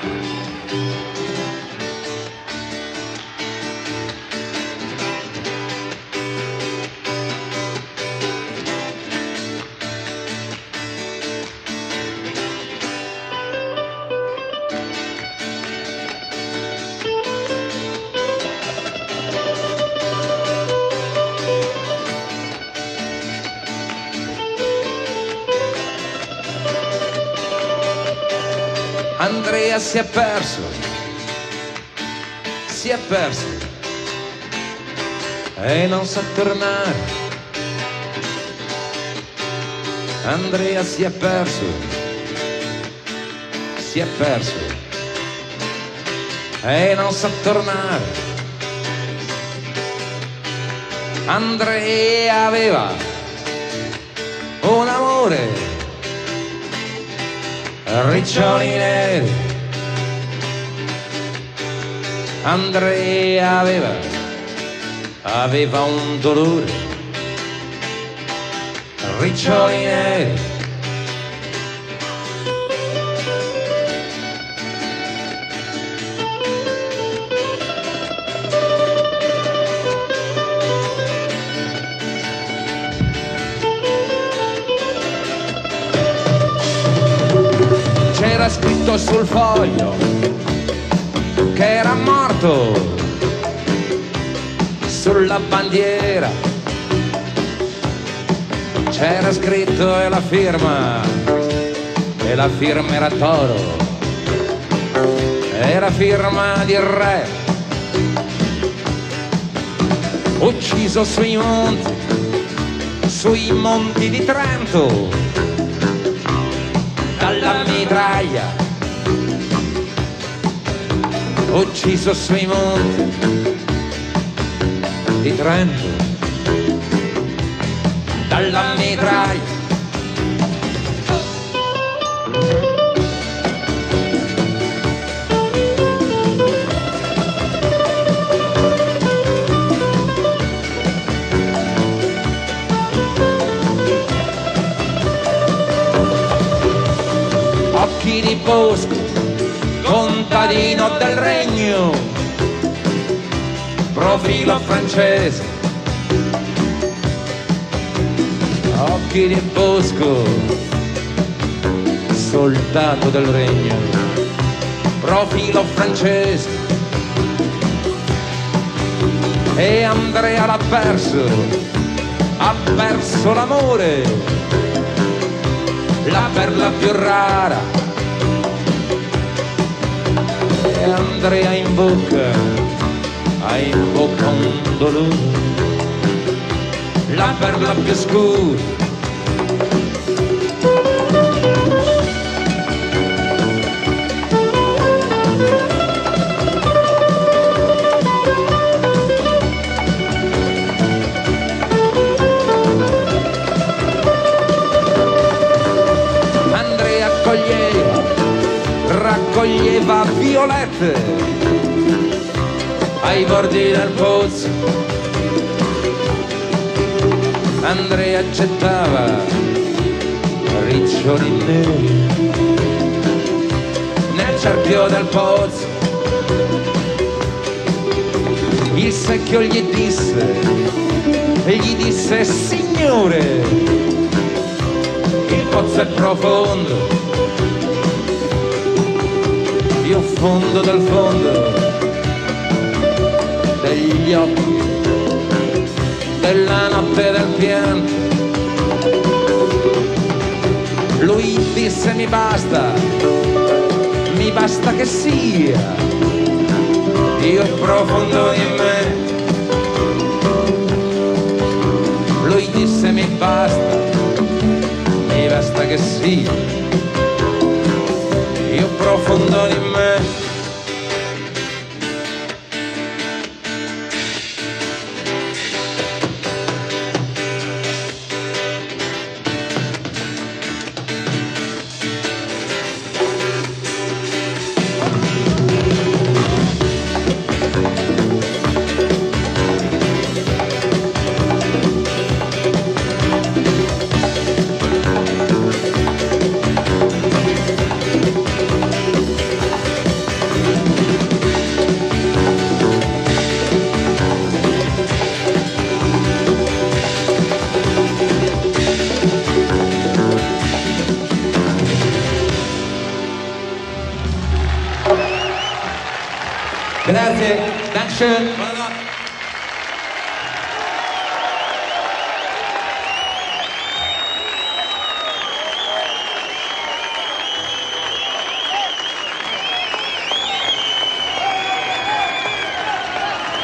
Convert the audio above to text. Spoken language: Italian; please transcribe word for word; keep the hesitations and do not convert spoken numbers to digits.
Andrea si è perso, si è perso e non sa tornare. Andrea si è perso, si è perso e non sa tornare. Andrea aveva un amore, riccioli neri. Andrea aveva, aveva un dolore, riccioli neri. C'era scritto sul foglio che era morto, sulla bandiera c'era scritto e la firma, e la firma era Toro, e la firma di re, ucciso sui monti, sui monti di Trento, dalla mitraglia, ucciso sui monti di Trento, dalla mitraglia. Occhi di bosco, contadino del regno, profilo francese. Occhi di bosco, soldato del regno, profilo francese. E Andrea l'ha perso, ha perso l'amore, la perla più rara. E Andrea in bocca, ha in bocca un dolore, la perla più scura. Andrea coglieva, raccoglieva violette ai bordi del pozzo. Andrea gettava riccioli neri nel cerchio del pozzo. Il secchio gli disse, e gli disse: signore, il pozzo è profondo, più fondo del fondo degli occhi, della notte del pianto. Lui disse: mi basta, mi basta che sia più profondo di me. Lui disse: mi basta, mi basta che sia più profondo di me. Grazie, Dankeschön.